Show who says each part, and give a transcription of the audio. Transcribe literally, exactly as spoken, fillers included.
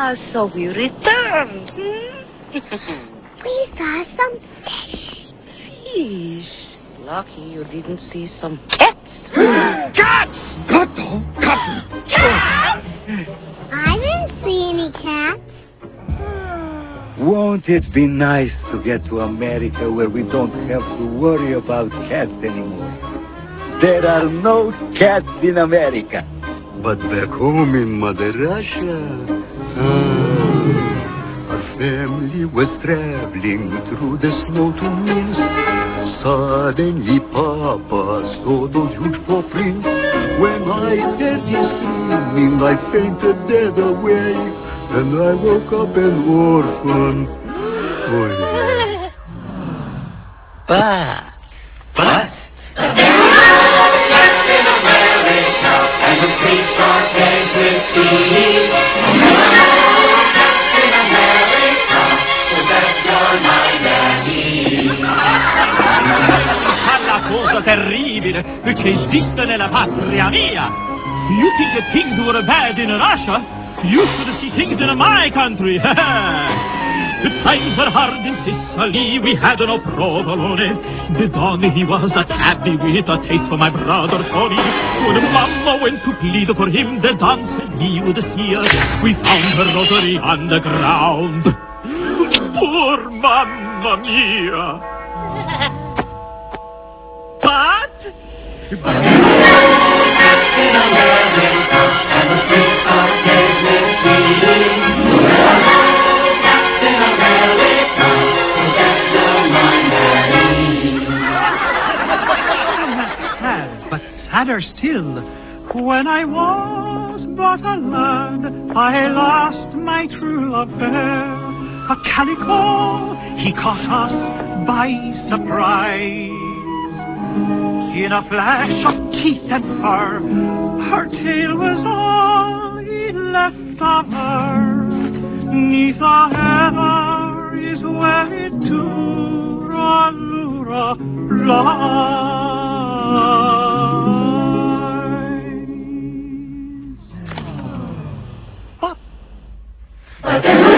Speaker 1: Ah, so we returned. Hmm?
Speaker 2: We saw some fish.
Speaker 1: Fish. Lucky you didn't see some cats.
Speaker 3: Cats! Kato, kat.
Speaker 2: Cats! I didn't see any cats.
Speaker 4: Won't it be nice to get to America where we don't have to worry about cats anymore? There are no cats in America.
Speaker 3: But back home in Mother Russia, ah, our family was traveling through the snow to Minsk. Suddenly Papa saw those huge paw prints. When I heard him screaming, I fainted dead away. And I woke up an orphan. Oh, yeah.
Speaker 4: But, but,
Speaker 5: Cats in America, and the streets are paved with cheese. Cats in America, so that you're my daddy.
Speaker 6: Fa la cosa terribile che esiste nella patria mia. You think that things were bad in Russia? You should see things in my country. The times were hard in Sicily, we had no provolone. The Don, he was a tabby with a taste for my brother Tony. When Mama went to plead for him, the Don said he would see us. We found her rosary on the ground. Poor Mamma mia. But...
Speaker 5: Cats in America, and the streets are paved with cheese. Cats in America, so that you're my daddy.
Speaker 6: That's sad, but sadder still. When I was but a lad, I lost my true love there. A calico, he caught us by surprise. In a flash of teeth and fur, her tail was all he left of her. Neath the heather is where it Turalura lies. But